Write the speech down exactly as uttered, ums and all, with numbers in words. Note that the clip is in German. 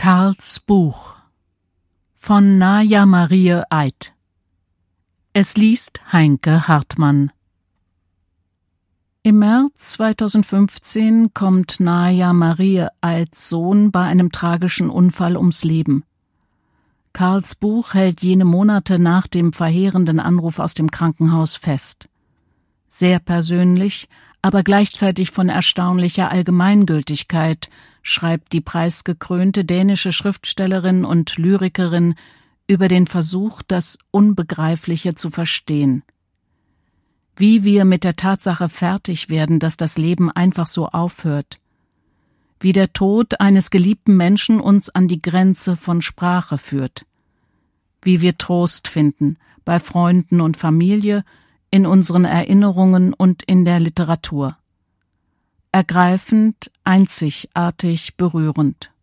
Karls Buch von Naja Marie Eid. Es liest Heinke Hartmann. Im März zweitausendfünfzehn kommt Naja Marie Eids Sohn bei einem tragischen Unfall ums Leben. Karls Buch hält jene Monate nach dem verheerenden Anruf aus dem Krankenhaus fest. Sehr persönlich, aber gleichzeitig von erstaunlicher Allgemeingültigkeit schreibt die preisgekrönte dänische Schriftstellerin und Lyrikerin über den Versuch, das Unbegreifliche zu verstehen. Wie wir mit der Tatsache fertig werden, dass das Leben einfach so aufhört. Wie der Tod eines geliebten Menschen uns an die Grenze von Sprache führt. Wie wir Trost finden, bei Freunden und Familie, in unseren Erinnerungen und in der Literatur. Ergreifend, einzigartig, berührend.